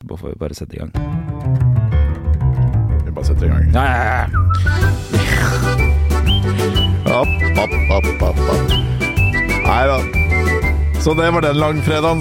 etterpå får vi bare sette i gang. Vi bare setter i gang. Ja. Opp. Neida. Så det var den langfredagen,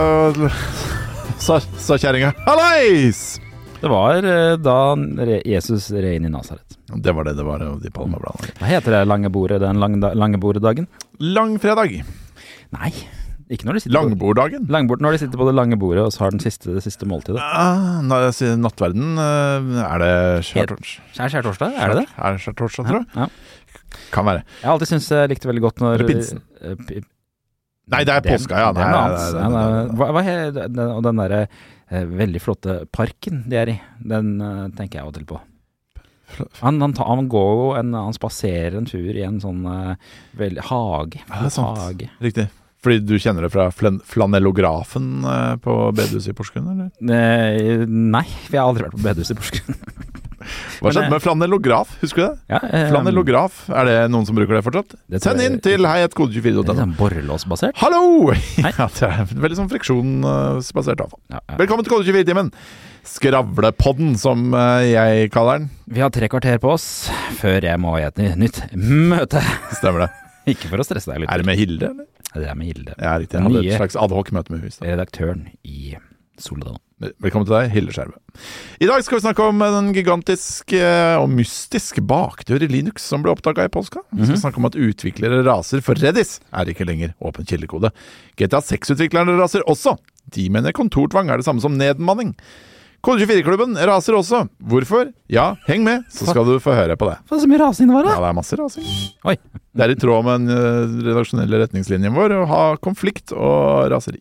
sa kjæringa. Hallais! Det var da Jesus red inn i Nazaret. Det var det var, de palmebladene. Hva heter det lange bordet, den lange borddagen? Langfredag. Nei, ikke når de sitter Langborddagen. Langbord, når de sitter på det lange bordet og så har det siste måltidet. Nattverden, er det Skjærtorsdag, er det det? Er det skjærtorsdag, tror jeg? Ja. Kan være. Jeg har alltid syntes jeg likte veldig godt når... Eller pinsen. Nei, det er påska, ja. Det er noe annet. Hva er den der veldig flotte parken de er i? Den tenker jeg av og til på. Han går jo han spaserer en tur i en sånn veldig hage. Ja, sant. Riktig. Fordi du kjenner det fra flanellografen på bedehuset i Porsgrunn, eller? Nei, for jeg har aldri vært på bedehuset i Porsgrunn. Hva skjedde med flanellograf, husker du det? Ja, flanellograf, er det noen som bruker det fortsatt? Send inn til hei@kode24.no. Det er sånn borrelåsbasert. Hallo! Ja, det er veldig sånn friksjonsbasert avfall. Ja. Velkommen til Kode24-timen. Skravlepodden, som jeg kaller den. Vi har 3 kvarter på oss før jeg må i et nytt møte. Stemmer det. Ikke for å stresse deg litt. Er det med Hilde, eller? Det er med Hilde. Ja, riktig. Jeg hadde et slags ad hoc-møte med henne. Redaktøren i Soledal. Velkommen til deg, Hilde Skjerve. I dag skal vi snakke om den gigantiske og mystiske bakdør i Linux som ble oppdaget i påska. Vi skal snakke om at utviklere raser for Redis er ikke lenger åpen kildekode. GTA 6-utviklerne raser også. De mener kontortvang er det samme som nedmanning. Kode24-klubben raser også. Hvorfor? Ja, heng med, så skal du få høre på det. Hva er så mye rasing det var da? Ja, det er masse rasing. Oi. Det er i tråd med den redaksjonelle retningslinjen vår å ha konflikt og raseri.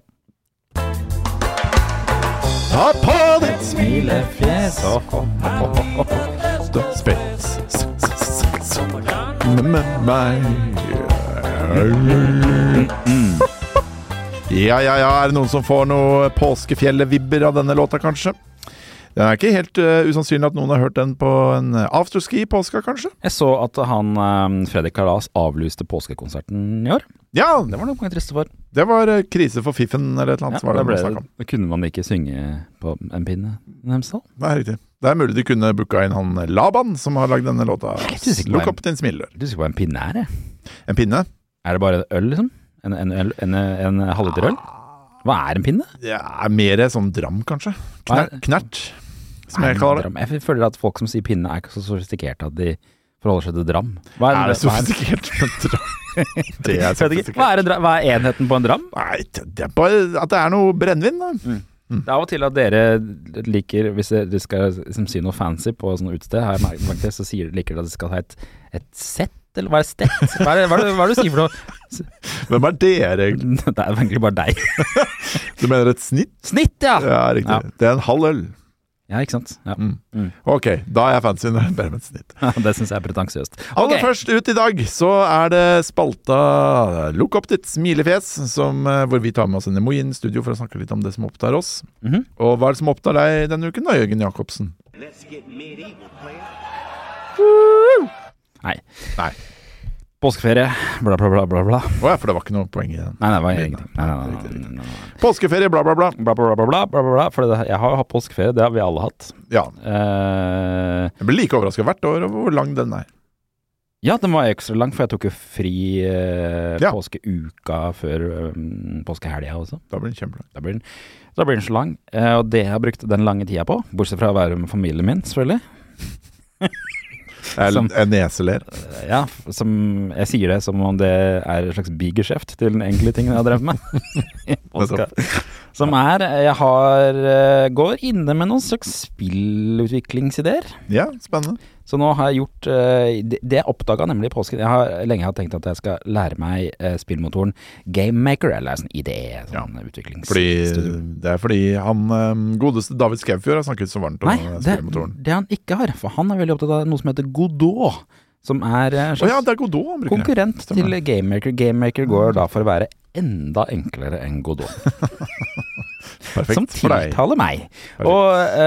Ta på ditt smilefjes med meg. Ja, er det noen som får noe påskefjellet-vibber av denne låta, kanskje? Det er ikke helt usannsynlig at noen har hørt den på en afterski i påska, kanskje? Jeg så at Fredrik Kalas avlyste påskekonserten i år. Ja! Det var noe mange triste for. Det var krise for fiffen, eller et eller annet. Ja, da kunne man ikke synge på en pinne i Hemsedal. Det er riktig. Det er mulig de kunne booka inn han Laban, som har lagd denne låta. Lukk opp din smilelør. Du sier hva en pinne er, jeg. En pinne? Er det bare øl, liksom? En halvliter øl? Hva er en pinne? Det er mer sånn dram, kanskje. Knert, som jeg kaller det. Jeg føler at folk som sier pinne er ikke så sofistikerte at de forholder seg til dram. Er det sofistikert med dram? Det er sofistikert. Hva er enheten på en dram? Nei, det er bare at det er noe brennvin, da. Det er av og til at dere liker, hvis dere skal liksom, si noe fancy på sånn utsted, her så liker dere at det skal ha et sett, eller hva er stett? Hva er det du sier for noe? Hvem er dere egentlig? Det er egentlig bare deg. Du mener et snitt? Snitt, ja! Ja, riktig. Ja. Det er en halv øl. Ja, ikke sant? Ja. Ok, da er jeg fancy når jeg ber med et snitt. Ja, det synes jeg er pretensiøst. Aller først ut i dag, så er det spalta Lukk opp ditt smilefjes, hvor vi tar med oss en Moin studio for å snakke litt om det som opptar oss. Og hva er det som opptar deg denne uken da, Jørgen Jakobsen? Nei. Påskeferie, bla bla bla bla bla. Åja, for det var ikke noe poeng i den. Nei, det var ingenting. Nei. Påskeferie, bla bla bla. Bla bla bla bla bla bla, for jeg har jo hatt påskeferie, det har vi alle hatt. Ja. Jeg blir like overrasket hvert år over hvor lang den er. Ja, den var ekstra lang, for jeg tok jo fri påskeuka før påskehelga også. Da blir den kjempelang. Da blir den så lang, og det jeg har brukt den lange tida på, bortsett fra å være med familien min, selvfølgelig. En neseler. Ja, jeg sier det som om det er et slags bigeskjeft til den egentlige tingen jeg har drevet med. Som jeg går inne med noen slags spillutviklingsideer. Ja, spennende. Så nå har jeg gjort det jeg oppdaget nemlig i påsken. Jeg har lenge tenkt at jeg skal lære meg spillmotoren GameMaker, eller sånn idé, utviklingsstudio. Det er fordi han godeste David Skaufjord har snakket så varmt om spillmotoren. Det han ikke har, for han er veldig opptatt av noe som heter Godot, som er det er Godot han bruker. Konkurrent til GameMaker. GameMaker går da for å være enda enklere enn Godot. Perfekt som tiltaler meg. Og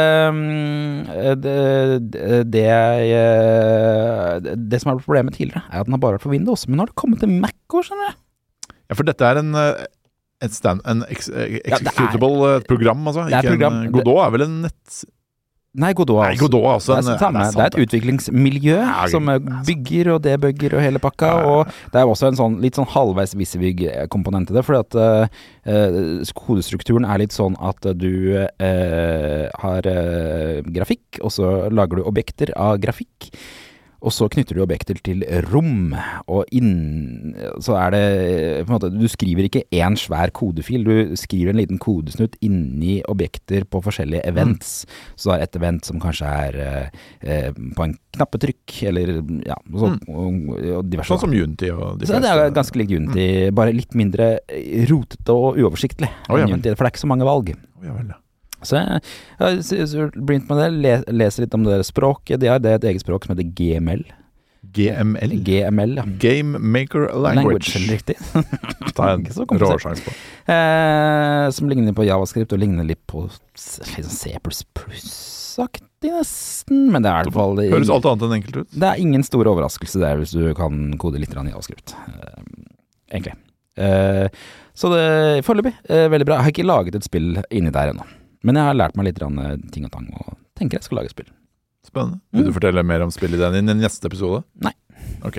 det som er problemet tidligere, er at den har bare vært for Windows, men nå har det kommet til Mac også, skjønner du? Ja, for dette er executable program, altså. Det er Ikke program. Godot er vel en nett... Nei, Godot Nei, Godot er også det er et utviklingsmiljø som bygger og debugger og hele pakka, og det er også en sånn litt sånn halvveis Visivig-komponent i det, fordi at kodestrukturen er litt sånn at du har grafikk, og så lager du objekter av grafikk, og så knytter du objekter til rom, og så er det på en måte, du skriver ikke en svær kodefil, du skriver en liten kodesnutt inni objekter på forskjellige events. Så det er et event som kanskje er på en knappetrykk, eller ja, og diverse. Sånn som Unity og de fleste. Så det er ganske likt Unity, bare litt mindre rotete og uoversiktlig enn Unity, for det er ikke så mange valg. Ja vel, ja. Så jeg begynt med det, leser litt om det språket. Det er et eget språk som heter GML. GML? GML, ja. Game Maker Language. Riktig. Ta en råsjans på. Som ligner på JavaScript og ligner litt på C++-aktig nesten, men det er i hvert fall... Høres alt annet enn enkelt ut. Det er ingen stor overraskelse der hvis du kan kode litt JavaScript, egentlig. Så det foreløpig veldig bra. Jeg har ikke laget et spill inni der ennå. Men jeg har lært meg litt ting og tang, og tenker jeg skal lage spill. Spennende. Vil du fortelle mer om spillet i den neste episode? Nei. Ok.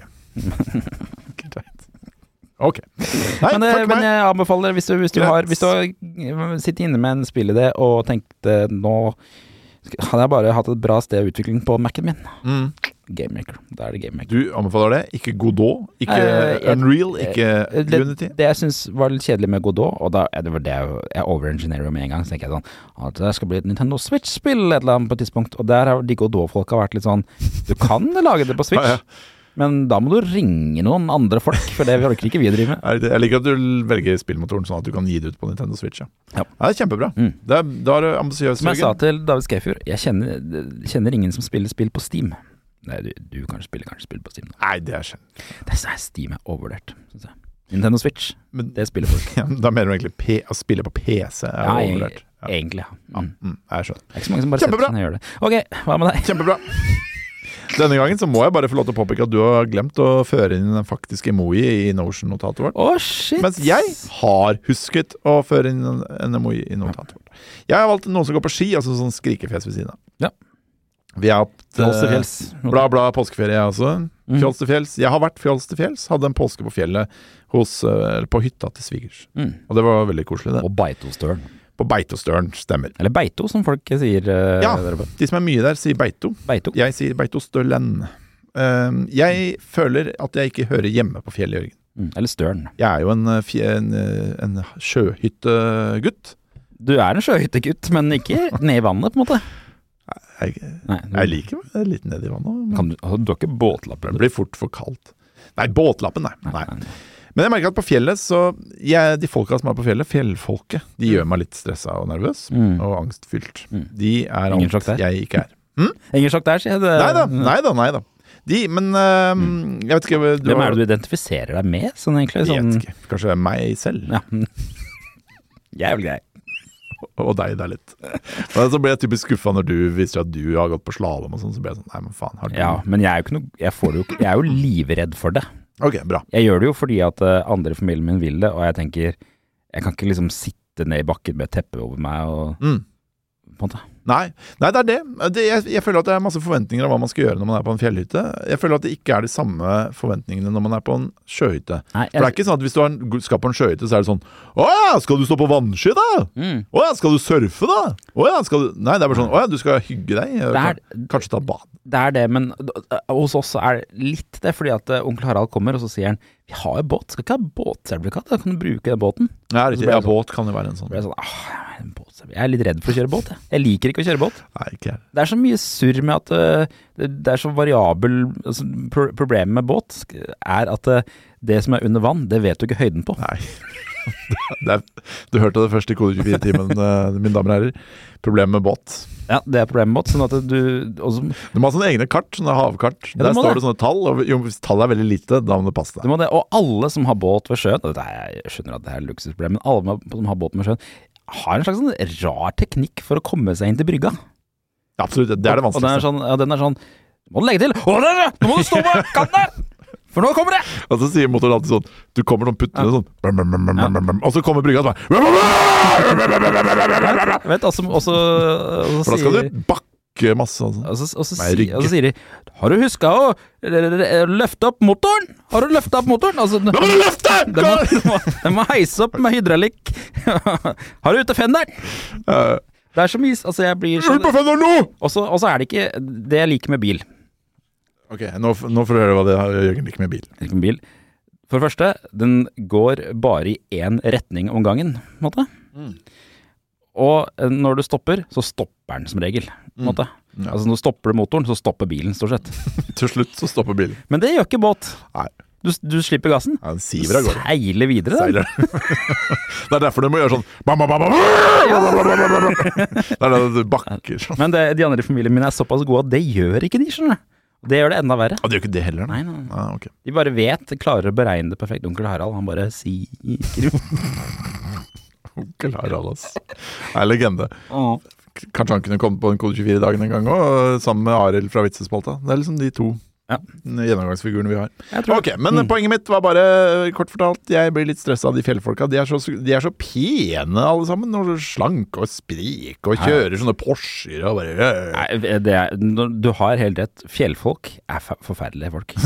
Greit. Ok. Nei, men jeg anbefaler, hvis du har sittet inne med en spillidé og tenkte, nå hadde jeg bare hatt et bra sted av utvikling på Mac'en min. Game Maker. Da er det Game Maker. Du anbefaler det? Ikke Godot? Ikke Unreal? Ikke Unity? Det jeg synes var litt kjedelig med Godot, og det var det jeg overengineerer med en gang, så tenker jeg sånn, at det skal bli et Nintendo Switch-spill et eller annet på et tidspunkt, og der har de Godot-folka vært litt sånn, du kan lage det på Switch, men da må du ringe noen andre folk, for det orker ikke vi å drive med. Jeg liker at du velger spillmotoren sånn at du kan gi det ut på Nintendo Switch. Ja, det er kjempebra. Da er det ambisiøst. Som jeg sa til David Skefjord, jeg kjenner ingen som spiller spill på Steam. Nei, du kanskje spiller på Steam. Nei, det er kjent. Det er Steam overvurdert, synes jeg. Nintendo Switch, men det spiller folk. Ja, da mener du egentlig å spille på PC er overvurdert. Egentlig, ja. Jeg skjønner. Det er ikke så mange som bare setter seg ned og gjør det. Ok, hva med deg? Kjempebra. Denne gangen så må jeg bare få lov til å påpeke at du har glemt å føre inn den faktiske emoji i Notion-notatet vårt. Shit! Mens jeg har husket å føre inn en emoji i notatet vårt. Jeg har valgt noen som går på ski, altså sånn skrikefjes ved siden av. Ja. Vi er opp til bla bla påskeferie, jeg også. Fjols til fjells. Jeg har vært fjols til fjells. Hadde en påske på fjellet på hytta til svigers. Og det var veldig koselig, det. Og Beitostølen. På Beitostølen, stemmer. Eller Beito, som folk sier. Ja, de som er mye der sier Beito. Jeg sier Beitostølen. Jeg føler at jeg ikke hører hjemme på fjellet, Jørgen. Eller Støren. Jeg er jo en sjøhyttegutt. Du er en sjøhyttegutt, men ikke ned i vannet, på en måte. Jeg liker meg litt ned i vannet. Du har ikke båtlappen? Det blir fort for kaldt. Nei, båtlappen, nei. Men jeg merker at på fjellet, så de folka som er på fjellet, fjellfolket, de gjør meg litt stresset og nervøs, og angstfylt. De er alt jeg ikke er. Ingen sjokk der, sier jeg. Neida. Men jeg vet ikke... Hvem er det du identifiserer deg med, sånn egentlig? Jeg vet ikke. Kanskje meg selv. Ja. Jævlig grei. Og deg der litt. Men så ble jeg typisk skuffet når du viser at du har gått på slalom og sånn, så ble jeg sånn, nei, men faen, har du... Ja, men jeg er jo ikke noe... Jeg er jo livredd for det. Ok, bra. Jeg gjør det jo fordi at andre i familien min vil det, og jeg tenker, jeg kan ikke liksom sitte ned i bakken med et teppe over meg og... På en måte. Nei, det er det. Jeg føler at det er masse forventninger av hva man skal gjøre når man er på en fjellhytte. Jeg føler at det ikke er de samme forventningene når man er på en sjøhytte. For det er ikke sånn at hvis du skal på en sjøhytte, så er det sånn, åja, skal du stå på vannski da? Åja, skal du surfe da? Åja, nei, det er bare sånn, åja, du skal hygge deg, kanskje ta bad. Det er det, men hos oss er det litt det, fordi at onkel Harald kommer, og så sier han, vi har jo båt, skal ikke ha båtsertifikat, da kan du bruke den båten. Ja, båt kan jo være en sånn. Jeg er litt redd for å kjøre båt, jeg liker ikke å kjøre båt. Nei, ikke jeg. Det er så mye surr med at det er så variabel, altså, problemet med båt er at det som er under vann, det vet du ikke høyden på. Nei. Du hørte det først i Kode 24-timen, mine damer og herrer. Problemet med båt. Ja, det er problemet med båt, sånn at du må ha sånne egne kart, sånne havkart. Der står det sånne tall, og hvis tallet er veldig lite, da må det passe deg. Du må det, og alle som har båt ved sjøen, jeg skjønner at det er et luksusproblem, men alle som har båt ved sjøen, har en slags sånn rar teknikk for å komme seg inn til brygga. Absolutt, det er det vanskeligste. Og den er sånn, må du legge til, nå må du stå på kanten! For nå kommer det! Og så sier motoren alltid sånn, du kommer sånn puttende sånn, og så kommer brygga sånn, Jeg vet, for da skal du bakke masse. Og så sier de, har du husket å løfte opp motoren? Har du løftet opp motoren? Altså, Da må du løfte! Den må heise opp med hydraulikk. Har du ute fenderen? Det så mye, altså jeg blir sånn... På fenderen nå! Og så det ikke det jeg liker med bil. Ok, nå får du høre hva det Jørgen liker med bil. For det første, den går bare i en retning om gangen, på en måte. Og når du stopper, så stopper den som regel, på en måte. Ja. Altså når du stopper motoren, så stopper bilen stort sett. Til slutt så stopper bilen. Men det gjør ikke båt. Nei. Du slipper gassen. Ja, den siver av gårde. Seiler videre. Seiler. Det derfor du må gjøre sånn bam, bam, bam, bam. Det det du bakker sånn. Men de andre i familien min såpass gode at det gjør ikke de, skjønner du. Det gjør det enda verre. Det gjør ikke det heller? Nei. Ah, okay. De bare klarer å beregne det perfekt. Onkel Harald, han bare siker jo. Onkel Harald, ass. Det legende. Kanskje han kunne komme på en Kode 24-dagen en gang også, sammen med Arild fra Vitsespalta. Det liksom de to gjennomgangsfigurene vi har. Ok, men poenget mitt var bare, kort fortalt, jeg blir litt stresset av de fjellfolka. De så pene alle sammen, og slanke og spreke og kjører sånne Porscher og bare... Nei, du har helt rett. Fjellfolk forferdelige folk.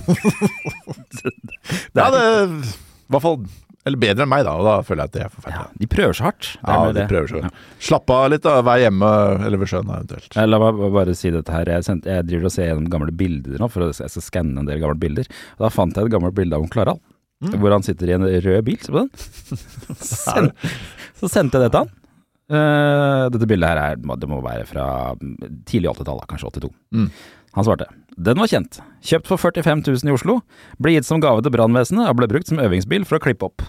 Ja, det i hvert fall... Eller bedre enn meg da, og da føler jeg at det forferdelig. Ja, de prøver så hardt. De prøver så hardt. Slapp av litt da, vær hjemme, eller ved sjøen eventuelt. La meg bare si dette her. Jeg driver og ser gjennom gamle bilder nå, for jeg skal skanne en del gamle bilder. Og da fant jeg et gammelt bilde av onkel Harald, hvor han sitter i en rød bil, se på den. Så sendte jeg det til han. Dette bildet her det må være fra tidlig 80-tallet, kanskje 82. Han svarte: den var kjent. Kjøpt for 45 000 i Oslo. Ble gitt som gave til brannvesenet og ble brukt som øvingsbil for å klippe opp.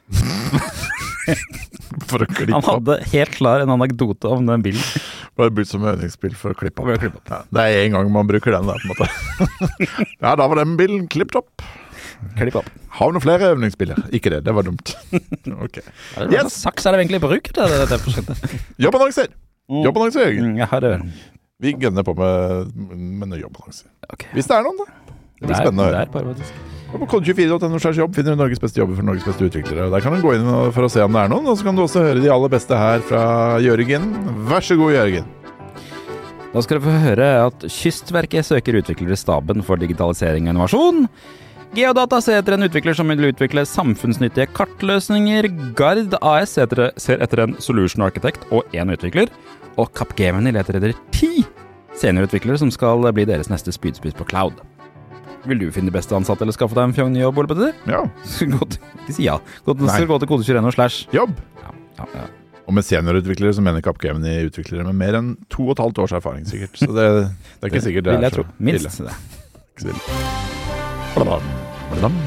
Han hadde helt klar en anekdote om den bilen. Ble brukt som øvingsbil for å klippe opp. Ja, det en gang man bruker den der, på en måte. Ja, da var den bilen klippet opp. Klipp opp. Har vi noen flere øvningsbiler? Ikke det var dumt. Ok. Yes. Saks det egentlig brukt til det prosjektet? Jobbannonser! Jobbannonser, Jørgen. Jeg har det. Vi gønner på med noen jobbannonser. Okay. Hvis det noen da. Det blir spennende å høre. Og på kode24.no/jobb finner du Norges beste jobber for Norges beste utviklere. Og der kan du gå inn for å se om det noen, og så kan du også høre de aller beste her fra Jørgen. Vær så god, Jørgen. Da skal du få høre at Kystverket søker utviklere i staben for digitalisering og innovasjon. Geodata ser etter en utvikler som vil utvikle samfunnsnyttige kartløsninger. Gard AS ser etter en solution architect og en utvikler. Og Capgemini leter etter 10 seniorutviklere som skal bli deres neste spydspiss på cloud. Vil du finne de beste ansatte eller skaffe deg en fjong ny jobb, Ole Petter? Ja. De sier ja. Gå til kode21.no/jobb. Ja. Og med seniorutviklere så mener Capgemini utviklere med mer enn 2,5 års erfaring, sikkert. Så det ikke sikkert det vil jeg tro. Minst det. Ikke så ille. Bladam.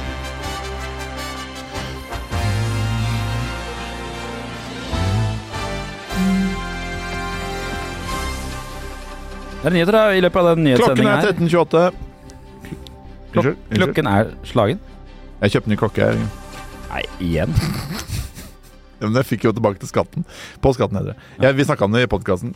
Det nyheter da, i løpet av den nyhetssendingen her. Klokken 13.28. Klokken slagen. Jeg kjøpte ny klokke her. Nei, igjen. Ja, men jeg fikk jo tilbake til skatten. På skatten heter det. Vi snakket om det i podcasten.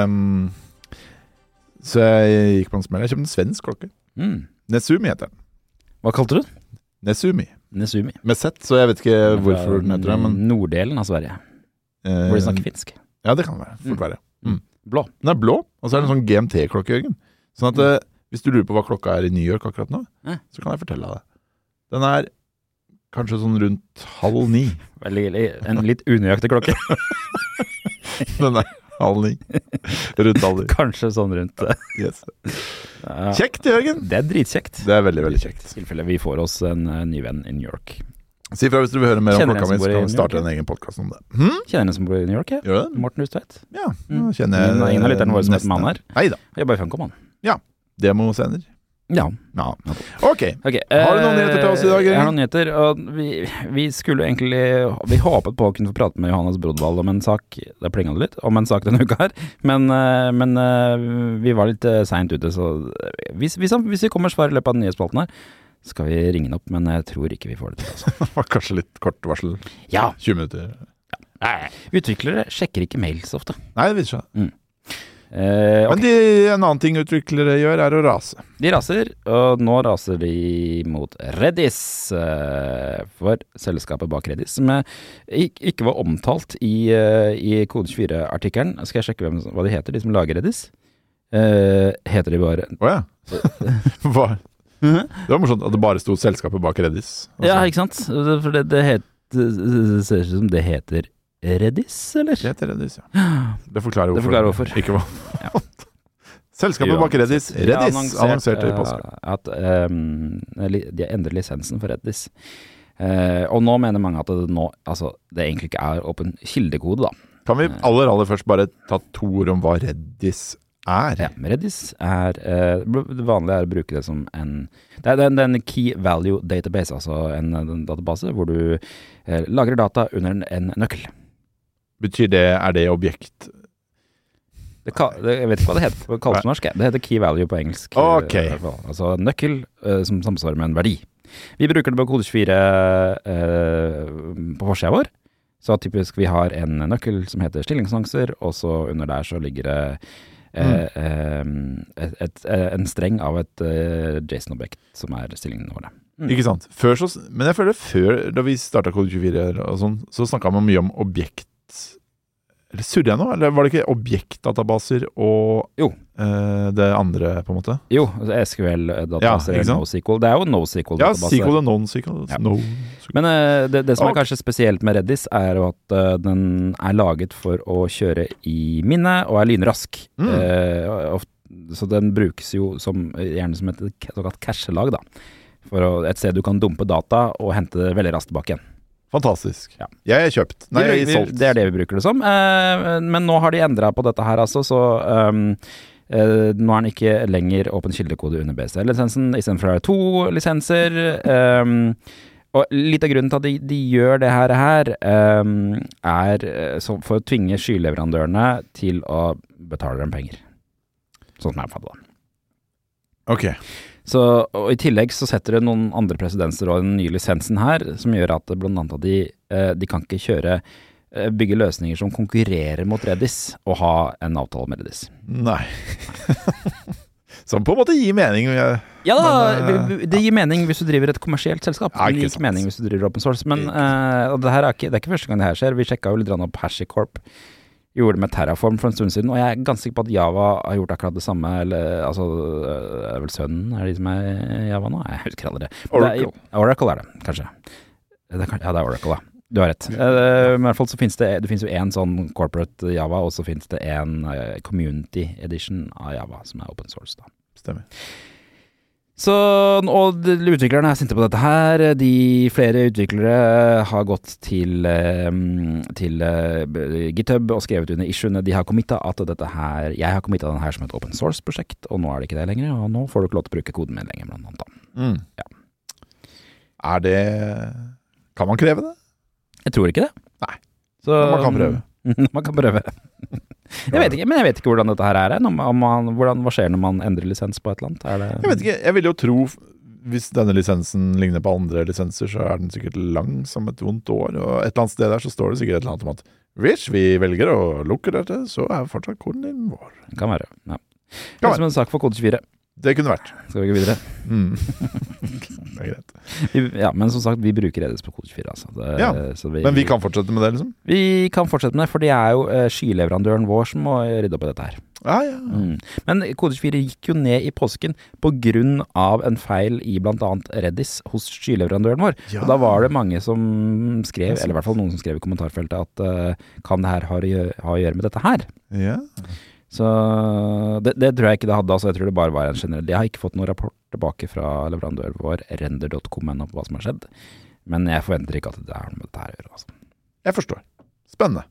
Så jeg gikk på en smell. Jeg kjøpte en svensk klokke. Nesumi heter den. Hva kalte du den? Nesumi. Med Z, så jeg vet ikke hvorfor den heter det. Men... Norddelen av Sverige. Hvor de snakker finsk. Ja, det kan det være. Fort være. Blå. Den blå, og så det en sånn GMT-klokke, Jørgen. Sånn at hvis du lurer på hva klokka i New York akkurat nå, så kan jeg fortelle deg det. Den kanskje sånn rundt 8:30. En litt unøyaktig klokke. Den 8:30. Rundt 8:30. Kanskje sånn rundt. Yes. Kjekt, Jørgen. Det dritkjekt. Det veldig, veldig kjekt. I tilfelle vi får oss en ny venn i New York. Si fra hvis du vil høre mer om klokka mi, så kan vi starte en egen podcast om det. Kjenner en som bor i New York, ja? Gjør det? Morten Hustveit. Ja, kjenner jeg ingen av lytterne våre som heter mann her. Neida. Jeg jobber i Funkom, han. Ja, demosender. Ja. Ok. Har du noen nyheter til oss i dag, Jørgen? Jeg har noen nyheter, og vi skulle egentlig, vi håpet på å kunne få prate med Johannes Brodvald om en sak, det plinget litt, om en sak denne uka her, men vi var litt sent ute, så hvis vi kommer svar i løpet av den nye spalten her, skal vi ringe den opp, men jeg tror ikke vi får det til. Altså. Det var kanskje litt kort varsel. Ja. 20 minutter. Ja. Utviklere sjekker ikke mail så ofte. Nei, det viser seg. Men en annen ting utviklere gjør er å rase. De raser, og nå raser de mot Redis, for selskapet bak Redis, som ikke var omtalt i Kode 24-artikkelen. Skal jeg sjekke hva de heter, de som lager Redis? Heter de bare... Åja. Hva? Det var morsomt at det bare stod selskapet bak Redis. Ja, ikke sant? For det ser ut som det heter Redis, eller? Det heter Redis, ja. Det forklarer hvorfor. Ikke hva. Ja. Selskapet bak Redis annonserte i påske. At de endrer lisensen for Redis. Og nå mener mange at det egentlig ikke er åpen kildekode, da. Kan vi aller først bare ta 2 ord om hva Redis er? Ja, Redis det vanlige er å bruke det som det er en key value database, altså en database hvor du lagrer data under en nøkkel. Betyr det, er det objekt? Jeg vet ikke hva det heter på kalles. Det heter key value på engelsk. Ok. Altså nøkkel som samsvarer med en verdi. Vi bruker det på Kode 24 på forsida vår. Så typisk vi har en nøkkel som heter stillingsannonser, og så under der så ligger det en streng av et JSON-objekt som er stillingene våre. Ikke sant? Men jeg føler før, da vi startet Kode 24 og sånn, så snakket man mye om objekt. Eller surrer jeg nå? Eller var det ikke objektdatabaser og det andre, på en måte? Jo, SQL-databaser eller NoSQL. Det er jo NoSQL-databaser. Ja, SQL og non-SQL. Ja. Men det som er kanskje spesielt med Redis, er jo at den er laget for å kjøre i minne og er lynrask. Så den brukes jo gjerne som et såkalt cache-lag, da. For et sted du kan dumpe data og hente det veldig raskt tilbake igjen. Fantastisk. Ja. Jeg er kjøpt. Nei, jeg er solgt. Det er det vi bruker det som. Men nå har de endret på dette her, altså, så nå er den ikke lenger åpen kildekode under BSD-lisensen, i stedet for å ha 2 lisenser. Og litt av grunnen til at de gjør det her er for å tvinge skyleverandørene til å betale dem penger. Sånn som jeg oppfatter det. Ok. Og i tillegg så setter det noen andre presidenser og den nye lisensen her, som gjør at blant annet at de kan ikke bygge løsninger som konkurrerer mot Redis, og ha en avtale med Redis. Nei. Som på en måte gir mening. Ja da, det gir mening hvis du driver et kommersielt selskap. Det gir ikke mening hvis du driver open source. Men det er ikke første gang det her skjer. Vi sjekket jo litt opp HashiCorp. Gjorde det med Terraform for en stund siden, og jeg er ganske sikker på at Java har gjort akkurat det samme, eller, er vel sønnen, de som er Java nå? Jeg husker aldri det. Oracle er det, kanskje. Det er Oracle, da. Du har rett. Men i hvert fall så finnes det finnes jo en sånn corporate Java, og så finnes det en community edition av Java, som er open source, da. Stemmer. Og utviklerne er sinte på dette her. Flere utviklere har gått til GitHub og skrevet under issuene. De har committet at jeg har committet denne her som et open source prosjekt, og nå er det ikke det lenger, og nå får du ikke lov til å bruke koden min lenger, blant annet. Ja. Kan man kreve det? Jeg tror ikke det. Nei. Man kan prøve. Man kan prøve. Jeg vet ikke hvordan dette her er. Hva skjer når man endrer lisens på et eller annet? Jeg vet ikke, jeg vil jo tro, hvis denne lisensen ligner på andre lisenser, så er den sikkert lang som et vondt år, og et eller annet sted der så står det sikkert et eller annet om at hvis vi velger å lukke dette, så er fortsatt koden din vår. Det kan være, ja. Det er som en sak for Kode 24. Det kunne vært. Skal vi gå videre? Det er greit. Ja, men som sagt, vi bruker Redis på Kode 24. Altså. Men vi kan fortsette med det, liksom? Vi kan fortsette med det, for det er jo skyleverandøren vår som må rydde opp i dette her. Ja. Men Kode 24 gikk jo ned i påsken på grunn av en feil i blant annet Redis hos skyleverandøren vår. Ja. Og da var det mange som skrev, eller i hvert fall noen som skrev i kommentarfeltet, at kan det her ha å gjøre med dette her? Ja. Så det tror jeg ikke det hadde, altså jeg tror det bare var en generell. Jeg har ikke fått noen rapport tilbake fra leverandøren vår, render.com ennå på hva som har skjedd, men jeg forventer ikke at det er noe med dette her å gjøre. Altså. Jeg forstår. Spennende.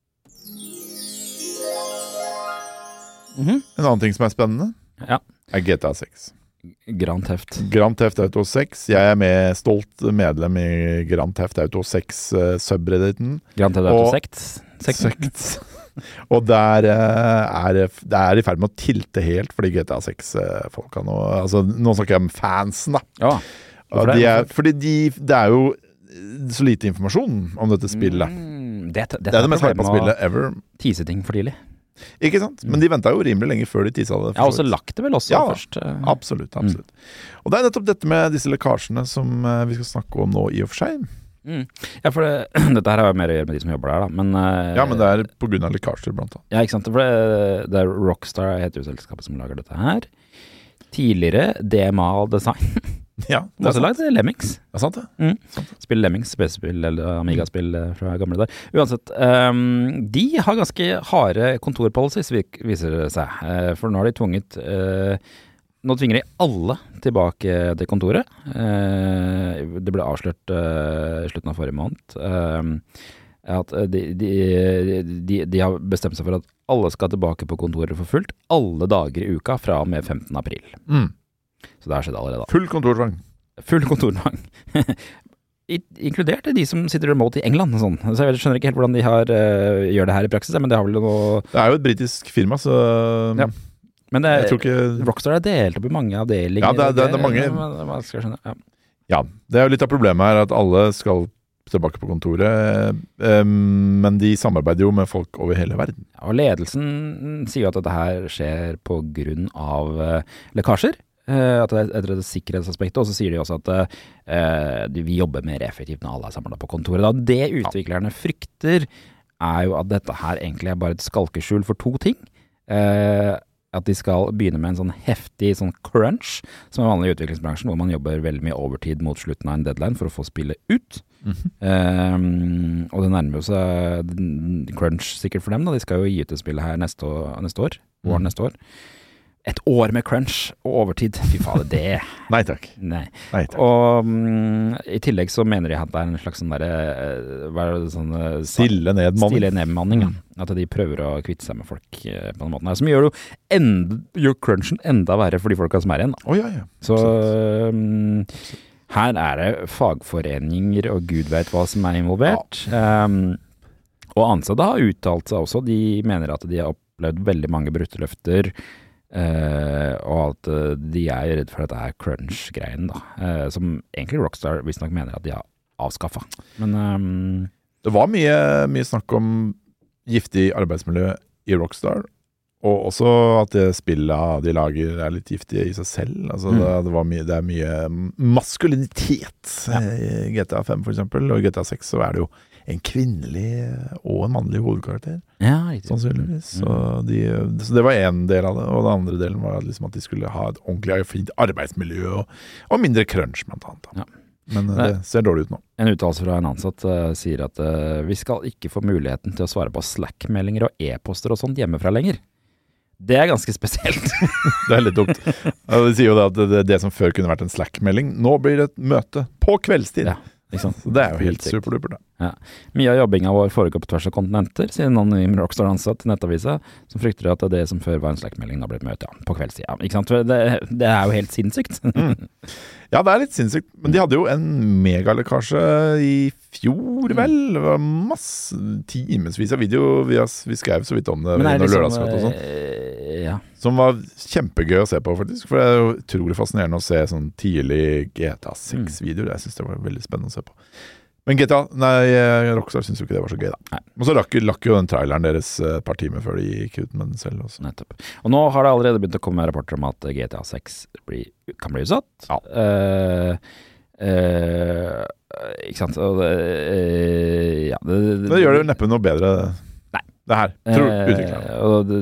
En annen ting som er spennende er GTA 6. Grand Theft Auto 6. Jeg er med stolt medlem i Grand Theft Auto 6 subredditen. Grand Theft Auto Sekt. Og der det er i ferd med å tilte helt for de GTA 6-folka nå. Altså, nå snakker jeg om fansen, da. Ja. Fordi det er jo så lite informasjon om dette spillet. Det er det mest hypa spillet ever. Tease ting for tidlig. Ikke sant? Men de ventet jo rimelig lenge før de tisa det. Jeg har også lagt det vel også først. Absolutt. Og det nettopp dette med disse lekkasjene som vi skal snakke om nå i og for seg. Ja, for dette her har jo mer å gjøre med de som jobber der da, men men det på grunn av lekkasjer blant annet. Ja, ikke sant, for det Rockstar heter jo selskapet som lager dette her. Tidligere DMA Design. Ja, det også lagd Lemmings. Det sant det. Spill Lemmings, PC-spill eller Amiga-spill fra gamle der. Uansett, de har ganske harde kontorpolicies, viser det seg. For nå har de tvunget nå tvinger de alle tilbake til kontoret. Det ble avslørt i slutten av forrige måned. At de har bestemt seg for at alle skal tilbake på kontoret for fullt alle dager i uka fra og med 15. april. Så det har skjedd allerede da. Full kontortvang. Full kontortvang. Inkludert de som sitter remote i England og sånn. Så jeg skjønner ikke helt hvordan de gjør det her i praksis, men det har vel noe... Det jo et britisk firma, så... Ja. Men jeg tror ikke... Rockstar delt opp i mange avdelinger. Ja, det mange... Hva skal jeg skjønne? Ja, det jo litt av problemet her, at alle skal tilbake på kontoret, men de samarbeider jo med folk over hele verden. Ja, og ledelsen sier jo at dette her skjer på grunn av lekkasjer. At det etter det sikkerhetsaspektet, og så sier de også at vi jobber mer effektivt når alle samlet på kontoret. Da. Det utviklerne frykter jo at dette her egentlig bare et skalkeskjul for to ting. At de skal begynne med en sånn heftig sånn crunch, som vanlig i utviklingsbransjen, hvor man jobber veldig mye overtid mot slutten av en deadline for å få spillet ut. Og det nærmer jo seg crunch sikkert for dem da. De skal jo gi ut det spillet her neste år, våren neste år. Et år med crunch og overtid. Fy faen, det. Nei takk. Nei takk. Og i tillegg så mener de at det en slags sånn sånn stille nedbemanning. At de prøver å kvitte seg med folk på den måten her. Som gjør gjør crunchen enda verre for de folka som igjen. Da. Ja. Så her det fagforeninger og Gud vet hva som involvert. Og ansatte har uttalt seg også. De mener at de har opplevd veldig mange brutte løfter. Og at de redd for dette her crunch-greien da, som egentlig Rockstar visstnok mener at de har avskaffet. Men det var mye snakk om giftig arbeidsmiljø i Rockstar, og også at det spillet de lager litt giftige i seg selv. Altså det mye maskulinitet i GTA 5 for eksempel, og i GTA 6 så det jo en kvinnelig og en mannlig hovedkarakter. Ja, riktig. Sannsynligvis. Så det var en del av det, og den andre delen var liksom at de skulle ha et ordentlig fint arbeidsmiljø og mindre crunch, blant annet. Ja. Men det ser dårlig ut nå. En uttalelse fra en ansatt sier at vi skal ikke få muligheten til å svare på Slack-meldinger og e-poster og sånt hjemmefra lenger. Det ganske spesielt. Det litt dumt. De sier jo at det som før kunne vært en Slack-melding, nå blir det et møte på kveldstid. Ja. Så det jo helt superduper det. Ja. Mye av jobbinga vår foregår på tvers av kontinenter, sier en anonym Rockstar-ansatt til Nettavisa, som frykter at det som før var en Slack-melding nå ble et møte på kveldstid. Ja, ikke sant? Det jo helt sinnssykt. Ja, det litt sinnssykt, men de hadde jo en megalekkasje i fjor, vel? Det var masse timesvis av video, vi skrev så vidt om det når lørdagsfrott og sånn. Ja. Som var kjempegøy å se på faktisk, for det jo utrolig fascinerende å se sånn tidlig GTA 6-videoer. Jeg synes det var veldig spennende å se på. Men Rockstar synes jo ikke det var så gøy da. Nei. Og så lakk jo den traileren deres et par timer før de gikk ut med den selv også. Nettopp. Og nå har det allerede begynt å komme rapporter om at GTA 6 kan bli utsatt. Ja. Ikke sant? Og det gjør det neppe noe bedre. Det her, tror utviklerne.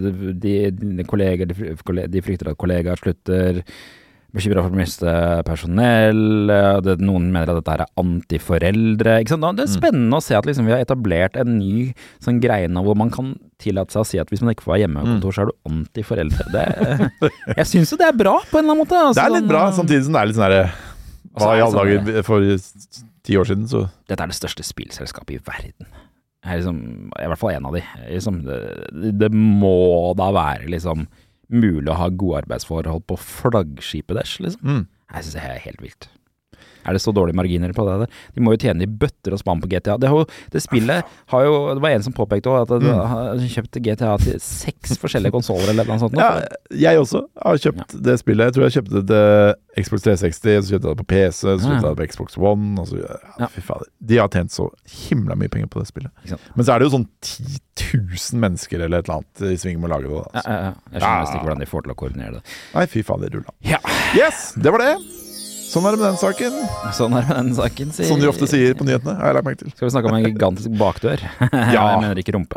Og de frykter at kollegaer slutter, bekymret for å miste personell, noen mener at dette her antiforeldre, ikke sant? Det spennende å se at liksom, vi har etablert en ny sånn greie nå, hvor man kan tillate seg å si at hvis man ikke får være hjemme på kontor, så du antiforeldre. Jeg synes jo det bra på en eller annen måte. Altså, det litt bra, samtidig som det litt sånn her, hva i alle dager for 10 år siden, så... Dette det største spillselskapet i verden. Liksom, i hvert fall en av de liksom, det må da være liksom, mulig å ha gode arbeidsforhold på flaggskipet deres liksom. Jeg synes det helt vilt. Er det så dårlige marginer på det? De må jo tjene i bøtter og spann på GTA. Det spillet har jo, det var en som påpekte også at du har kjøpt GTA til 6 forskjellige konsoler eller noe sånt. Ja, jeg også har kjøpt det spillet. Jeg tror jeg kjøpte det Xbox 360, så kjøpte jeg det på PC, så kjøpte jeg det på Xbox One, og så, fy fader. De har tjent så himla mye penger på det spillet. Men så er det jo sånn 10 000 mennesker eller et eller annet i sving med å lage det. Altså. Jeg skjønner ikke hvordan de får til å koordinere det. Nei, fy fader, rulla. Yes, det var det. Sånn er det med den saken. Sånn er det med den saken, Sånn de ofte sier på nyhetene, har jeg lagt meg til. Skal vi snakke om en gigantisk bakdør? Jeg mener ikke rumpe.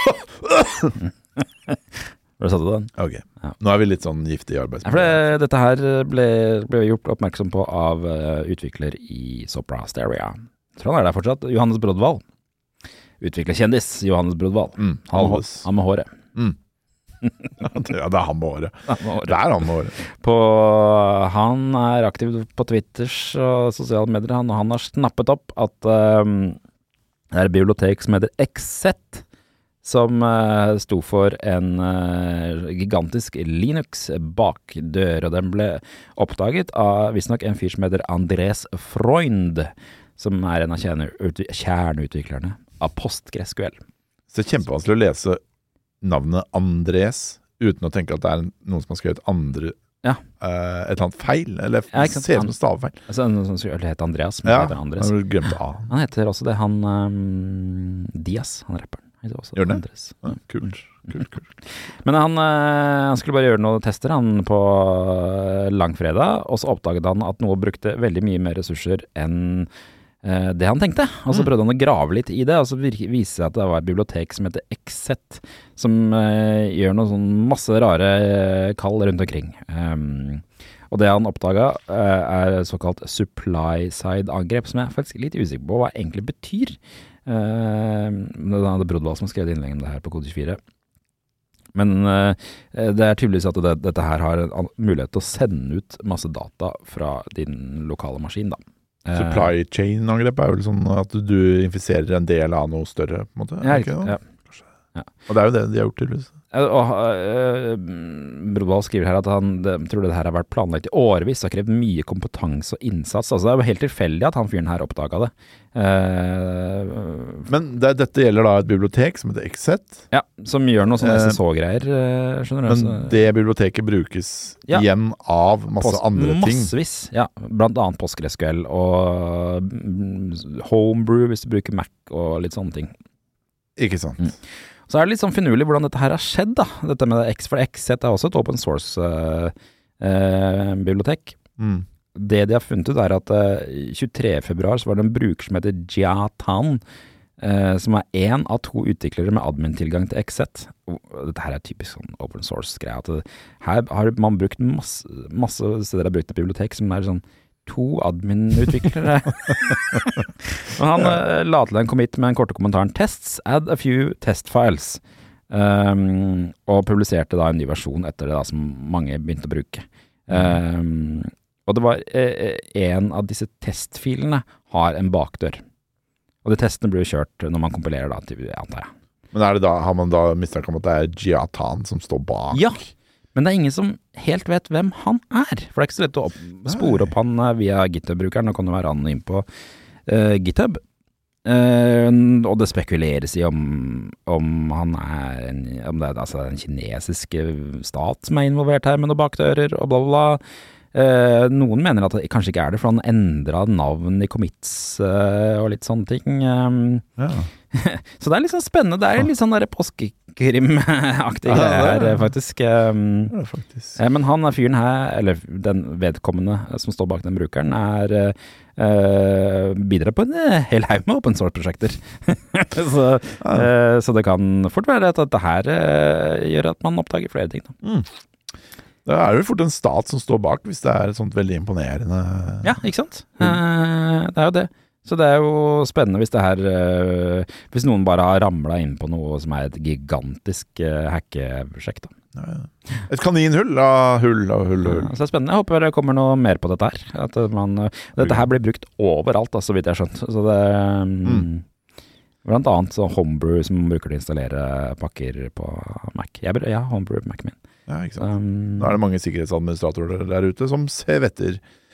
Har du satt ut den? Ok, nå er vi litt sånn giftige i arbeidsmiljø. Dette her ble gjort oppmerksom på av utvikler i Sopra Steria. Tror han er der fortsatt. Johannes Brodvald. Utviklerkjendis Johannes Brodvald. Han med håret. Ja, det er han med håret. Det er han med håret. Han er aktiv på Twitters og sosiale medier, og han har snappet opp at det er et bibliotek som heter XZ, som sto for en gigantisk Linux-bakdør, og den ble oppdaget av visstnok en fyr som heter Andres Freund, som er en av kjerneutviklerne av PostgreSQL. Så det er kjempevanskelig å lese navnet Andres uten å tenke at det er noen som har skrevet andre et eller annet feil, eller ser ut som stavefeil. Altså noen som heter Andreas, men heter Andres. Han heter også det, Diaz, han rapperen. Gjør det? Kult. Men han skulle bare gjøre noen tester på langfredag, og så oppdaget han at noe brukte veldig mye mer ressurser enn det han tenkte. Og så prøvde han å grave litt i det, og så viste seg at det var et bibliotek som heter XZ, som gjør noe sånn masse rare kall rundt omkring. Og det han oppdaget er såkalt supply-side-angrep, som jeg er faktisk litt usikker på hva egentlig betyr. Det hadde Brodvald som skrev innlegg om det her på Kode 24. Men det er tydeligvis at dette her har en mulighet til å sende ut masse data fra din lokale maskin da. Supply chain-angrep er vel sånn at du infiserer en del av noe større, på en måte? Ja. Og det er jo det de har gjort, tydeligvis. Brodvald skriver her at han tror det her har vært planlagt i årevis, har krevd mye kompetanse og innsats. Altså det er jo helt tilfeldig at han fyren her oppdaget det. Men dette gjelder da et bibliotek som heter XZ? Ja, som gjør noe sånn SSO-greier, skjønner du? Men det biblioteket brukes igjen av masse andre ting? Massevis, ja. Blant annet PostgreSQL og Homebrew hvis du bruker Mac og litt sånne ting. Ikke sant. Så er det litt sånn finurlig hvordan dette her har skjedd da, dette med for XZ er også et open source bibliotek. Det de har funnet ut er at 23. februar så var det en bruker som heter Jiatan, som er en av 2 utviklere med admin-tilgang til XZ. Dette her er typisk sånn open source-greie, at her har man brukt masse steder har brukt et bibliotek som er sånn 2 admin-utviklere. Og han la til en commit med en korte kommentaren tests, add a few test files, og publiserte da en ny versjon etter det da, som mange begynte å bruke. Og det var en av disse testfilene har en bakdør. Og de testene blir kjørt når man kompilerer da, antar jeg. Men har man da mistanke om at det er Jiatan som står bak? Ja, men det er ingen som helt vet hvem han er. For det er ikke så lett å spore opp han via GitHub-brukeren. Nå kan det være han inn på GitHub. Og det spekuleres i om han er om det er altså en kinesisk stat som er involvert her med noen bakdører og bla bla bla. Noen mener at det kanskje ikke er det, for han endret navn i commits og litt sånne ting. Så det er litt sånn spennende. Det er litt sånn der påskekrim-aktig her, faktisk. Men han er fyren her, eller den vedkommende som står bak den brukeren, bidrar på en hel haug med open source-prosjekter. Så det kan fort være at dette her gjør at man oppdager flere ting. Det er jo fort en stat som står bak, hvis det er et sånt veldig imponerende... Ja, ikke sant? Det er jo det. Så det er jo spennende hvis det her hvis noen bare har ramlet inn på noe som er et gigantisk hackeprosjekt da. Et kaninhull av hull og hull og hull. Så det er spennende. Jeg håper det kommer noe mer på dette her. At dette her blir brukt overalt, da, så vidt jeg har skjønt. Så det blant annet så Homebrew som man bruker til å installere pakker på Mac. Jeg har Homebrew på Mac min. Ja, ikke sant. Da er det mange sikkerhetsadministratorer der ute som svetter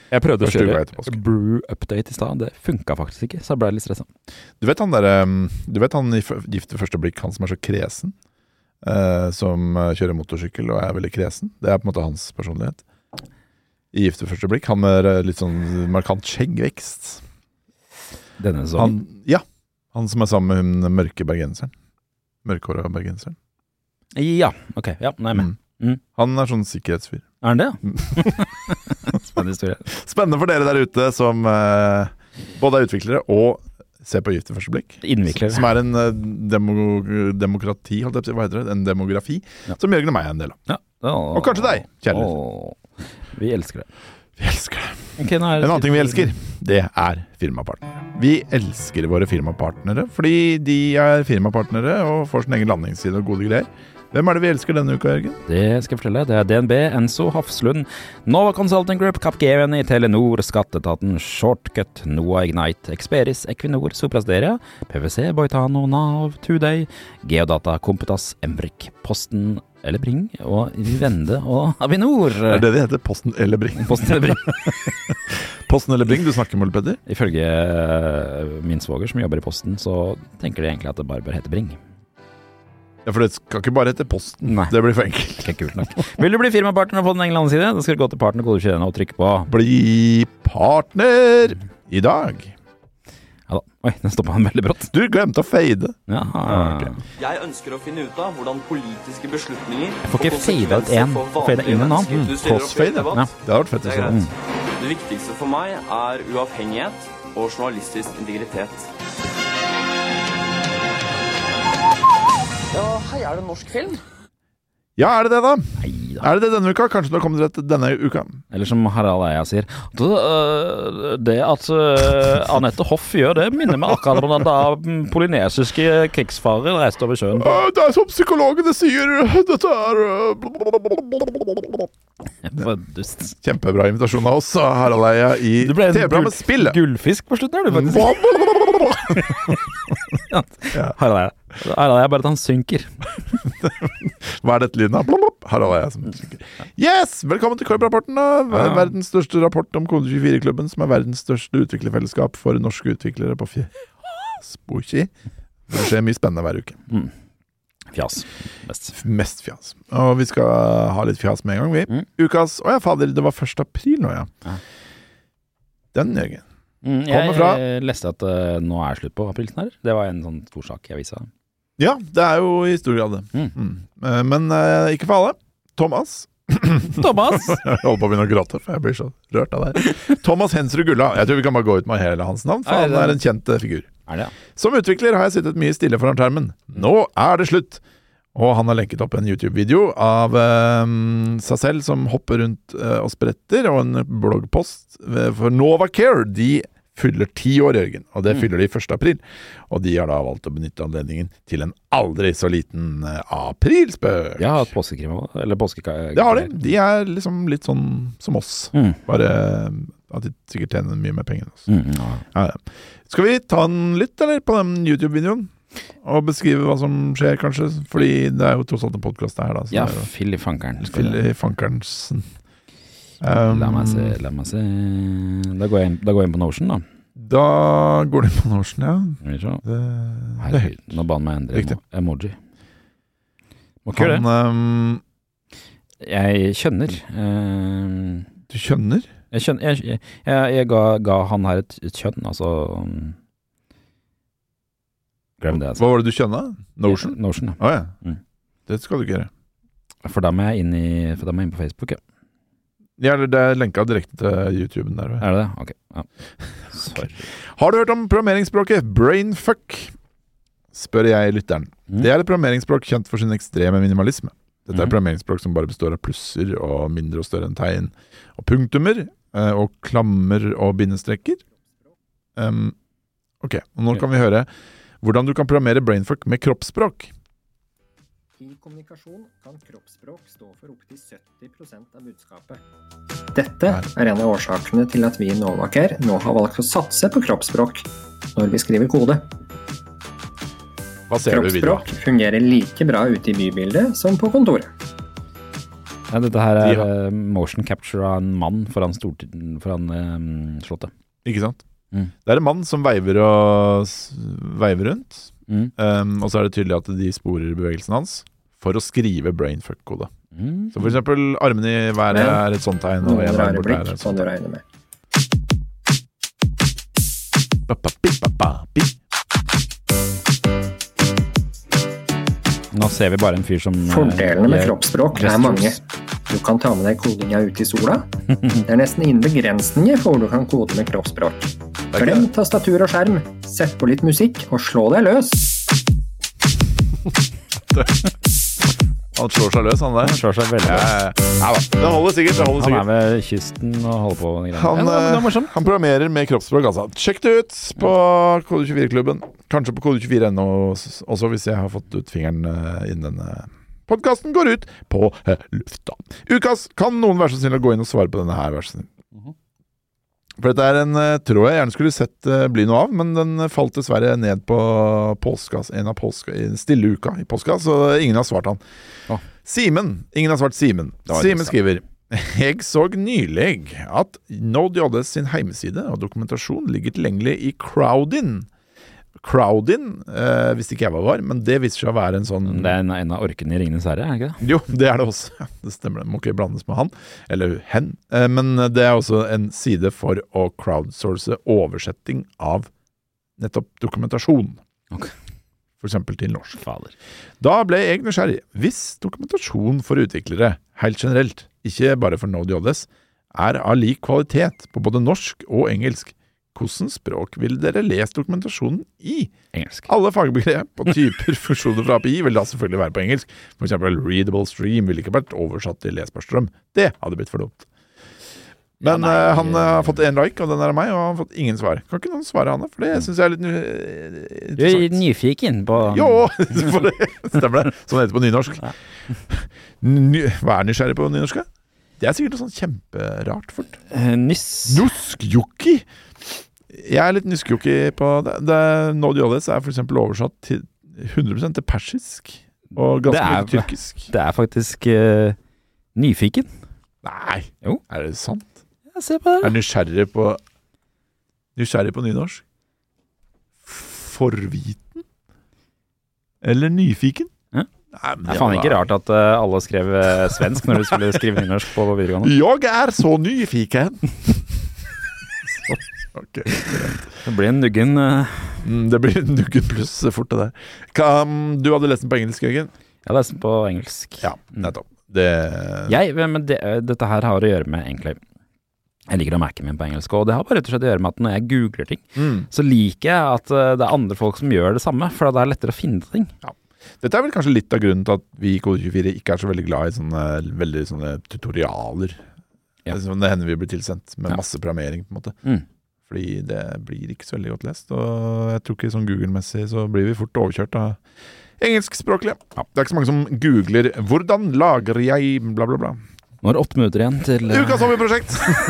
Jeg prøvde å Første uka kjøre etter påske. brew update i stad. Det funka faktisk ikke, så jeg ble litt stresset. Du vet han i Gift ved første blikk, han som er så kresen, som kjører motorsykkel og er veldig kresen. Det er på en måte hans personlighet. I Gift ved første blikk. Han med litt sånn markant skjeggvekst. Denne sesongen? Han som er sammen med hun mørke bergenseren. Mørkhåret bergenseren. Ja, ok. Ja, nei, men. Han er sånn sikkerhetsfyr. Er han det? Spennende historie. Spennende for dere der ute som både er utviklere og ser på Gift ved første blikk. Innviklere. Som er en demokrati, holdt jeg på å si. Hva heter det? En demografi. Som Jørgen og meg er en del av. Ja. Og kanskje deg, kjærlighet. Vi elsker det. Vi elsker det. Okay, en annen ting vi elsker, det er firmapartnere. Vi elsker våre firmapartnere fordi de er firmapartnere og får sin egen landingsside og gode greier. Hvem er det vi elsker denne uka, Jørgen? Det skal jeg fortelle. Det er DNB, Enso, Hafslund, Nova Consulting Group, Capgemini, Telenor, Skatteetaten, Shortcut, Noah Ignite, Experis, Equinor, Soprasteria, PwC, Boitano, Nav, Today, Geodata, Kompetas, Embrick, Posten eller Bring, og Vende og Avinor. Er det heter? Posten eller Bring? Posten eller Bring. Posten eller Bring, du snakker med Ole Petter? Ifølge min svoger som jobber i Posten, så tenker de egentlig at det bare bør hete Bring. Ja, for det skal ikke bare hete Posten. Nei. Det blir for enkelt. Det er kult nok. Vil du bli firmapartner og få den egen landside? Da skal du gå til partner, kode 21 og trykke på Bli partner i dag. Ja da. Oi, den stoppet han veldig brått. Du glemte å fade. Ja, ok. Jeg ønsker å finne ut av hvordan politiske beslutninger Jeg får ikke fade ut en, fade inn en annen. Crossfade, ja. Det har vært fett å se. Det viktigste for meg er uavhengighet og journalistisk integritet. Ja, hei, er det norsk film? Ja, er det det da? Nei da. Er det det denne uka? Kanskje det har kommet rett denne uka. Eller som Harald Eia sier, det at Anette Hoff gjør det, minner meg akkurat om da polynesiske krigsfarer reiste over sjøen. Det er som psykologene sier, dette er Kjempebra invitasjon av oss, Harald Eia i TV-programmet Spillet. Gullfisk på slutten, er du faktisk. Harald Eia. Harald Eia, bare at han synker. Hva er dette lyden av? Harald Eia som synker. Yes! Velkommen til Korp-rapporten, da. Verdens største rapport om Kode 24-klubben, som er verdens største utviklerfellesskap for norske utviklere på Spoki. Det skjer mye spennende hver uke. Fjas. Mest fjas. Og vi skal ha litt fjas med en gang, vi. Ukas, fader, det var 1. april nå, ja. Den, Jørgen. Jeg leste at nå er slutt på aprilsen her. Det var en sånn stor sak jeg viste. Ja, det er jo i stor grad det. Men ikke for alle. Thomas. Jeg holder på å begynne å gråte, for jeg blir så rørt av det. Thomas Hensrud Gulla. Jeg tror vi kan bare gå ut med hele hans navn, for han er en kjent figur. Er det, ja? Som utvikler har jeg sittet mye stille foran skjermen. Nå er det slutt! Og han har lenket opp en YouTube-video av seg selv som hopper rundt og spretter, og en bloggpost for NovaCare. De fyller 10 år, Jørgen, og det fyller de 1. april. Og de har da valgt å benytte anledningen til en aldri så liten aprilspøk. Ja, et påskekrim eller påskekrim. Det har de. De er liksom litt sånn som oss. Bare at de sikkert tjener mye mer penger. Ja. Skal vi ta en lytt, eller, på den YouTube-videoen? Og beskrive hva som skjer, kanskje? Fordi det er jo tross alt en podcast her, da. Ja, Filly Fankeren. Filly Fankerensen. La meg se. Da går jeg inn på Notion, da. Da går det inn på Notion, ja. Det er høyt. Nå ba han meg endre emoji. Må ikke gjøre det. Jeg skjønner. Du skjønner? Jeg ga han her et kjønn, altså. Glem det, altså. Hva var det du skjønna? Notion? Notion, ja. Ja. Det skal du ikke gjøre. For da må jeg inn på Facebook, ja. Ja, eller det er lenka direkte til YouTuben der. Er det det? Ok. Ja. Sorry. Har du hørt om programmeringsspråket Brainfuck? Spør jeg lytteren. Det er et programmeringsspråk kjent for sin ekstreme minimalisme. Dette er et programmeringsspråk som bare består av plusser og mindre og større enn tegn, og punktummer, og klammer og bindestrekker. Ok, og nå kan vi høre hvordan du kan programmere Brainfuck med kroppsspråk. I kommunikasjon kan kroppsspråk stå for opp til 70% av budskapet. Dette er en av årsakene til at vi i NovaCare nå har valgt å satse på kroppsspråk når vi skriver kode. Hva ser du i videoen? Kroppsspråk fungerer like bra ute i bybildet som på kontoret. Ja, dette her er motion capture av en mann foran slottet. Ikke sant? Mm. Det er en mann som veiver rundt, og så er det tydelig at de sporer bevegelsen hans for å skrive brainfuck-kode. Så for eksempel armene i været er et sånt tegn, og en arm bort er et sånt tegn. Nå ser vi bare en fyr som Fordelene med kroppsspråk er mange. Du kan ta med deg kodinga ut i sola. Det er nesten ingen begrensninger for hvor du kan kode med kroppsspråk. Glem tastatur og skjerm, sett på litt musikk og slå deg løs. Han slår seg løs, han der. Han slår seg veldig løs. Ja, det holder sikkert. Han er ved kysten og holder på. Han programmerer med kroppsspråk, altså. Sjekk det ut på Kode24-klubben. Kanskje på Kode24.no også, hvis jeg har fått ut fingeren innen denne podcasten går ut på lufta. Ukas, kan noen være så snill å gå inn og svare på denne her, vær så snill? For dette er en tråd jeg gjerne skulle sett bli noe av, men den falt dessverre ned på påska, stille uka i påska, så ingen har svart han. Simen, ingen har svart Simen. Simen skriver: Jeg så nylig at Node.js sin heimeside og dokumentasjon ligger tilgjengelig i Crowdin. Crowdin, visste ikke jeg hva var, men det viser seg å være en sånn... Det er en av orkene i Ringenes herre, er det ikke det? Jo, det er det også. Det stemmer, det må ikke blandes med han, eller hen. Men det er også en side for å crowdsource oversetting av nettopp dokumentasjon. Ok. For eksempel til norsk. Fader. Da ble jeg nysgjerrig. Hvis dokumentasjon for utviklere, helt generelt, ikke bare for Node.js, er av lik kvalitet på både norsk og engelsk, hvordan språk vil dere lese dokumentasjonen i? Engelsk. Alle fagbegrep og typer funksjoner fra API vil da selvfølgelig være på engelsk. For eksempel readable stream vil ikke vært oversatt til lesbar strøm. Det hadde blitt for dumt. Men han har fått en like, og den er av meg, og han har fått ingen svar. Kan ikke noen svare, Anna? For det synes jeg er litt interessant. Du er nyfiken på... Jo, for det stemmer det. Sånn heter det på nynorsk. Hva er nysgjerrig på nynorsk? Det er sikkert noe sånn kjemperart fort. Nuskjokki! Jeg er litt nuskjokki på det. Node.js er for eksempel oversatt til 100% til persisk og ganske mye tyrkisk. Det er faktisk nyfiken. Nei, jo. Er det sant? Jeg ser på det. Er nysgjerrig på nynorsk? Forviten? Eller nyfiken? Ja. Nei, det er faen ikke rart at alle skrev svensk når de skulle skrive nynorsk på videregående. Jeg er så nyfiken! Okay. Det blir en nuggen Det blir en nuggen pluss fort det der. Du hadde lest den på engelsk, Jørgen? Jeg har lest den på engelsk. Ja, nettopp. Men dette her har å gjøre med egentlig jeg liker å merke min på engelsk, og det har bare rett og slett å gjøre med at når jeg googler ting, så liker jeg at det er andre folk som gjør det samme, for det er lettere å finne ting. Ja. Dette er vel kanskje litt av grunnen til at vi i Kode24 ikke er så veldig glad i sånne tutorialer. Ja. Det hender vi blir tilsendt med masse programmering på en måte. Fordi det blir ikke så veldig godt lest, og jeg tror ikke sånn Google-messig så blir vi fort overkjørt av engelskspråklige. Ja. Det er ikke så mange som googler «Hvordan lager jeg bla bla bla». Nå er det 8 minutter igjen til... Ukas hobbyprosjekt!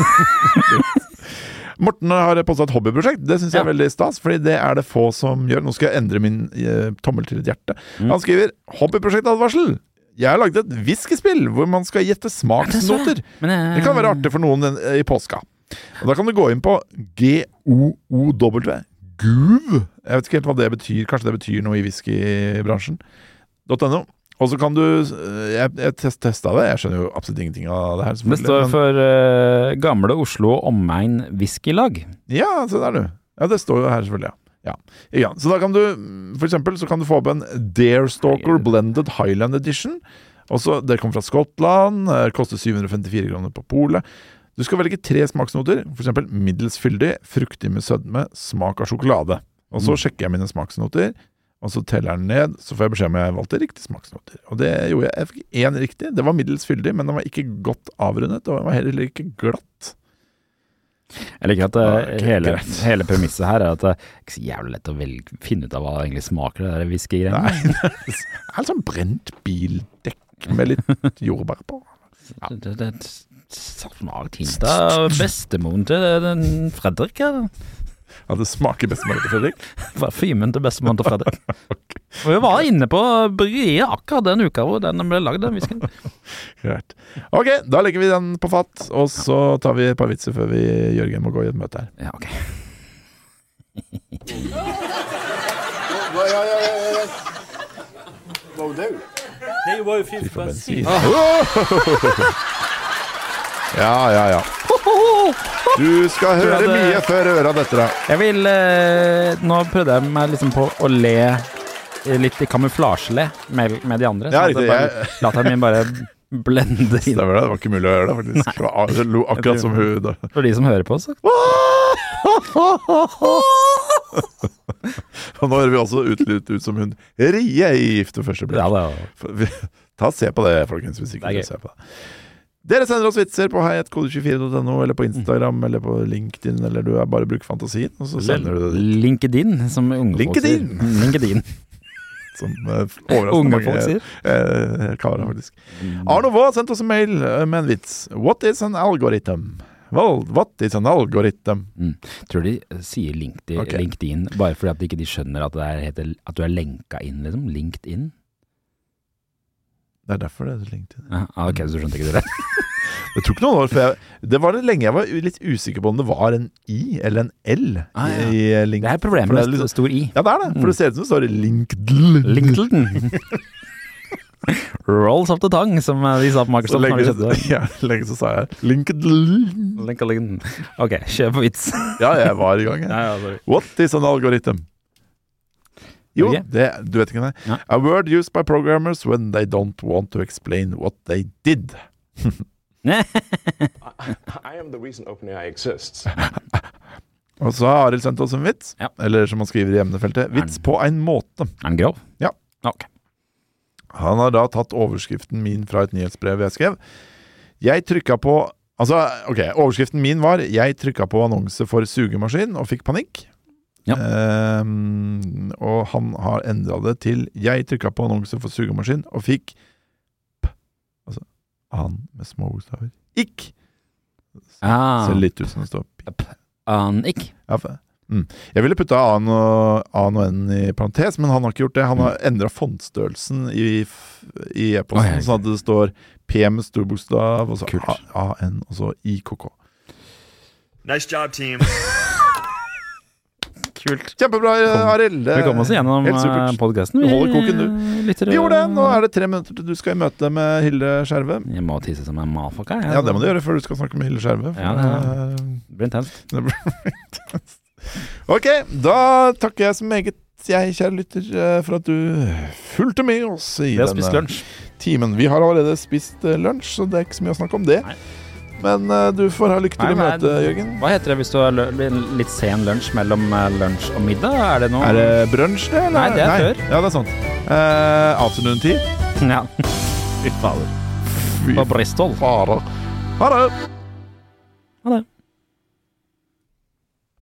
Morten har postet et hobbyprosjekt. Det synes jeg er veldig stas, fordi det er det få som gjør. Nå skal jeg endre min tommel til et hjerte. Han skriver «Hobbyprosjektadvarsel». Jeg har laget et whiskyspill hvor man skal gjette smaksnoter. Det kan være artig for noen i påska. Og da kan du gå inn på GOOW, GOOW. Jeg vet ikke helt hva det betyr. Kanskje det betyr noe i whiskybransjen. .no. Og så kan du... Jeg testet det. Jeg skjønner jo absolutt ingenting av det her. Det står for Gamle Oslo Omegn Whiskylag. Ja, så der du. Ja, det står jo her selvfølgelig, ja. Så da kan du, for eksempel, så kan du få opp en Darestalker Blended Highland Edition. Også, det kommer fra Skottland, koster 754 kroner på polet. Du skal velge 3 smaksnoter, for eksempel middels fyldig, fruktig med sødme, smak av sjokolade. Og så sjekker jeg mine smaksnoter, og så teller den ned, så får jeg beskjed om jeg valgte riktig smaksnoter. Og det gjorde jeg. Jeg fikk 1 riktig. Det var middels fyldig, men den var ikke godt avrundet, og den var heller ikke glatt. Jeg liker at hele premisset her er at det er ikke så jævlig lett å finne ut av hva det egentlig smaker, det der whiskygreiene. Nei, det er sånn brent bildekk med litt jordbær på. Ja. Det smakt hint av bestemoren til den Fredrik. Ja, det smaker bestemor til Fredrik. Parfymen til bestemor til Fredrik. Og vi var inne på bryggeriet akkurat den uka hvor den ble lagd, den whisken. Greit. Ok, da legger vi den på fatt, og så tar vi et par vitser før Jørgen må gå i et møte her. Ja, ok. Hva var det? Det var jo fint bensin. Ja. Du skal høre mye før øra detter deg. Jeg vil nå prøvde jeg meg liksom på å le litt i kamuflasjele med de andre. Ja, sånn riktig. Latteren min bare blender inn. Stemmer det, det var ikke mulig å gjøre det faktisk. Det lo akkurat som hun da. For de som hører på, så. Og nå hører vi også ut som hun Rie i Gift ved første blikk. Ja, det Ta og se på det, folkens, hvis ikke Det er dere ser på det. Dere sender oss vitser på heiatkode24.no, eller på Instagram, eller på LinkedIn, eller du bare bruker fantasien, og så sender du det dit. LinkedIn, som unge folk sier. LinkedIn. Som overraskende Unge mange folk sier. karer, faktisk. Arno Vå har sendt oss en mail med en vits. What is an algorithm? Well, what is an algorithm? Tror de sier LinkedIn bare fordi at ikke de skjønner at at du er lenka inn, liksom. LinkedIn. Det er derfor det er LinkedIn. Ok, så du skjønte ikke det? Jeg tror ikke noen år, for det var det lenge jeg var litt usikker på om det var en I eller en L i LinkedIn. Det er problemet med liksom, stor I. Ja, det er det, for det ser ut som det står LinkedIn. LinkedIn. Rolls of the tongue, som de sa på Microsoft når de kjøpte det. Ja, lenge så sa jeg LinkedIn. LinkedIn. Ok, kjør på vits. Ja, jeg var i gang. What is an algorithm? Jo, du vet ikke det. Ja. A word used by programmers when they don't want to explain what they did. I am the reason OpenAI exists. Og så har Arild sendt oss en vits, eller som han skriver i emnefeltet, vits på en måte. Er den grov? Ja. Ok. Han har da tatt overskriften min fra et nyhetsbrev jeg skrev. Jeg trykket på, overskriften min var, jeg trykket på annonse for sugemaskin og fikk panikk. Ja. Og han har endret det til jeg trykket på annonse for sugemaskin og fikk altså an med små bokstaver ikk ser litt ut som det står an ikk jeg ville putte an og n i parentes, men han har ikke gjort det. Han har endret fontstørrelsen i e-posten sånn at det står P med stor bokstav og så A-N og så I-K-K. Nice job, team. Kult. Kjempebra, Arild. Vi kom oss gjennom podcasten. Du holder koken, du. Vi gjorde det. Nå er det 3 minutter til du skal i møte med Hilde Skjerve. Jeg må tisse som en mafaka. Ja, det må du gjøre før du skal snakke med Hilde Skjerve. Ja, det blir intenst. Ok, da takker jeg så meget kjære lytter, for at du fulgte med oss i denne timen. Vi har allerede spist lunsj, så det er ikke så mye å snakke om det. Nei. Men du får ha lykke til i møte, Jørgen. Hva heter det hvis du har litt sen lunsj mellom lunsj og middag? Er det noe? Er det brunch det? Eller? Nei, det er før. Ja, det er sant. Afternoon tea? Ja. Fy fader. På Bristol. Ha det. Ha det.